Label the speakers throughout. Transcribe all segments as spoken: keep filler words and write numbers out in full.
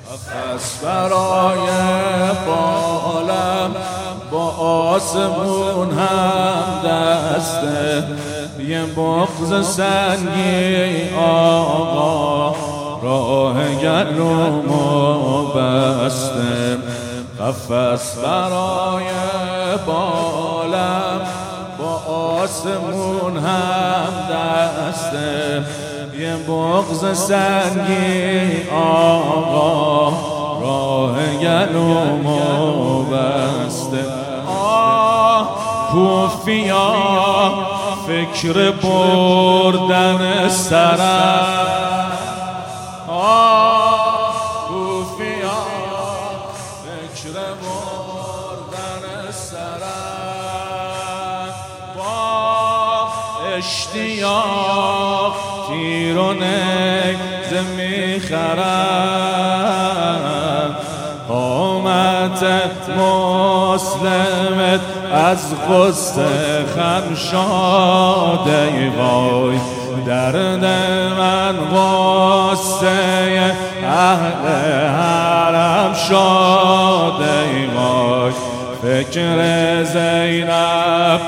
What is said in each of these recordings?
Speaker 1: قفس برای بالم با آسمون هم دسته، یه بغض سنگی آقا راه گلومو بسته. قفس برای بالم با آسمون هم دسته، یه بغض سنگی آقا راه گلومو بسته. آه کوفیا فکر بردن سرم، آه کوفیا فکر بردن سرم، با اشتیاق تیر و نگزه میخرم. قامت مسلمت از غصه خم شاده، وای درد من غصه اهل حرم شاده، وای فکر زینب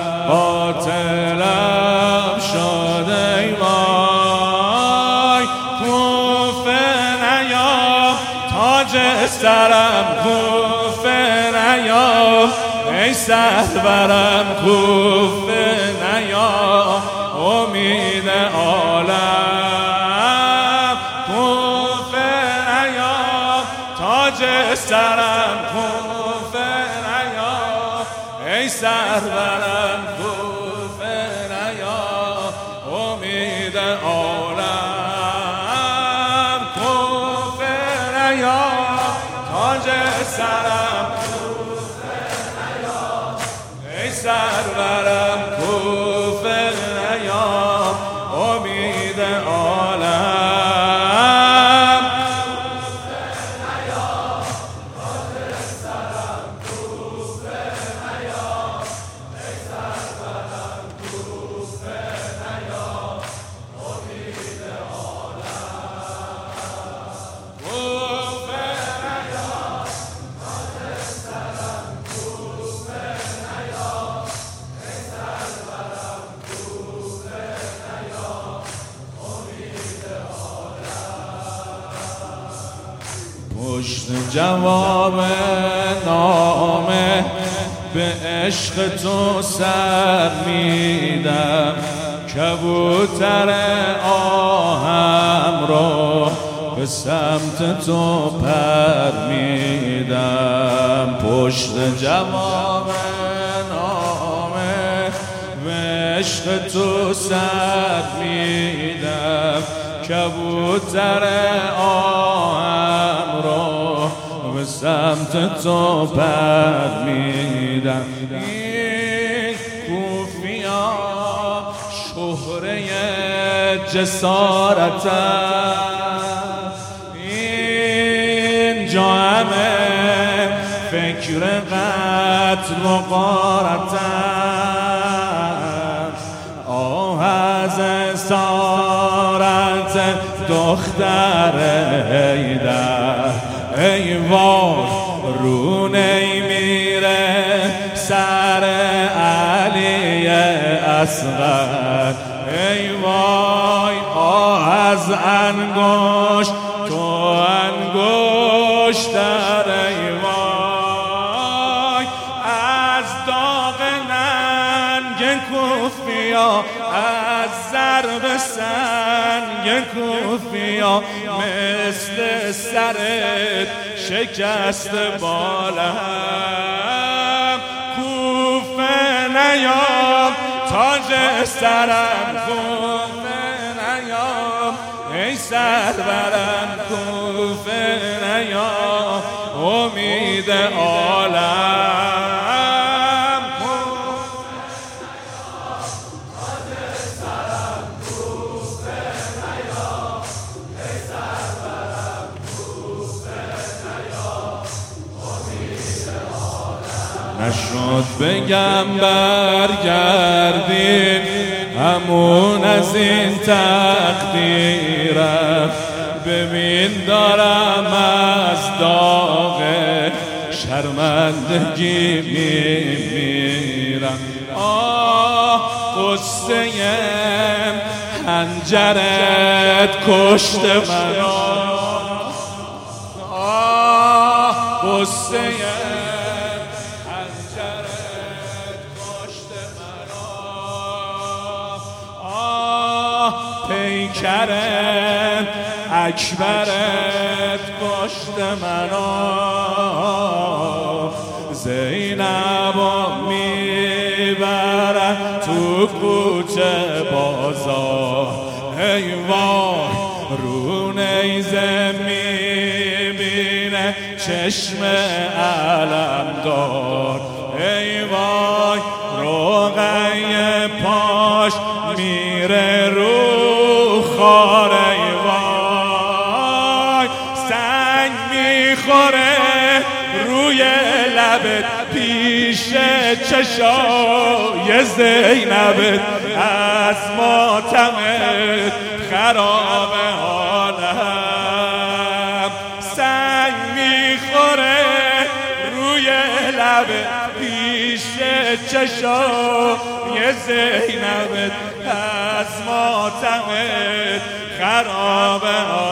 Speaker 1: قاتلم شاده. وای کوفه نیام تاج سرم، کوفه نیام ای سرورم، کوفه نیام امید عالم. کوفه نیام تاج سرم، کوفه نیام ای سرورم، کوفه نیام امید عالم. کوفه نیام تاج سرم، کوفه نیام ای سرورم، کوفه نیام امید عالم. کوفه نیام تاج سرم، کوفه نیام ای سرورم، کوفه نیام امید عالم. کوفه نیام تاج سرم، کوفه نیام ای سرورم، کوفه نیام امید عالم. پشت جواب نامه به عشق تو سر میدم، کبوتر آهم رو به سمت تو پر میدم. پشت جواب نامه به عشق تو سر میدم، کبوتر آهم رو به سمت تو پر میدم. این کوفیا شهره جسارتم، این جا همه فکر قتل و غارتم. آه از اسارت دختر حیدر، ای وای رو نمیره سر علی اصغر. ای وای آه از انگشت تو انگشتر، ای وای از داغ ننگ کوفیا، از ضرب سنگ کوفیا، مثل سرت شکست بالم. کوفه نیام تاج سرم، کوفه نیام ای سرورم، کوفه نیام امید عالم. کوفه نیام تاج سرم، کوفه نیام ای سرورم، کوفه نیام امید عالم. نشد بگم برگردیم همون از این تقدیرم، ببین دارم از داغ شرمندگی میمیرم. آه قصه حنجرت کشت منو، آه قصه حنجرت کشت منو، آه پیکرت اکبرت کشت منو. زینبو میبرن تو کوچه بازار، ای وای رو نیزه میبینه چشم علم دار، ای وای روغی پاش میره رو خار، ای وای سنگ میخوره روی لبت پیش چشای زینبت، از ماتمت خراب حالم. سنگ میخوره روی لبت پیش چشای زینبت، از ماتمت خراب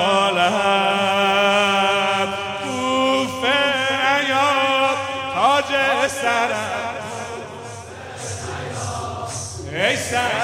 Speaker 1: حالم. کوفه ایاب تاج سرم، ای سر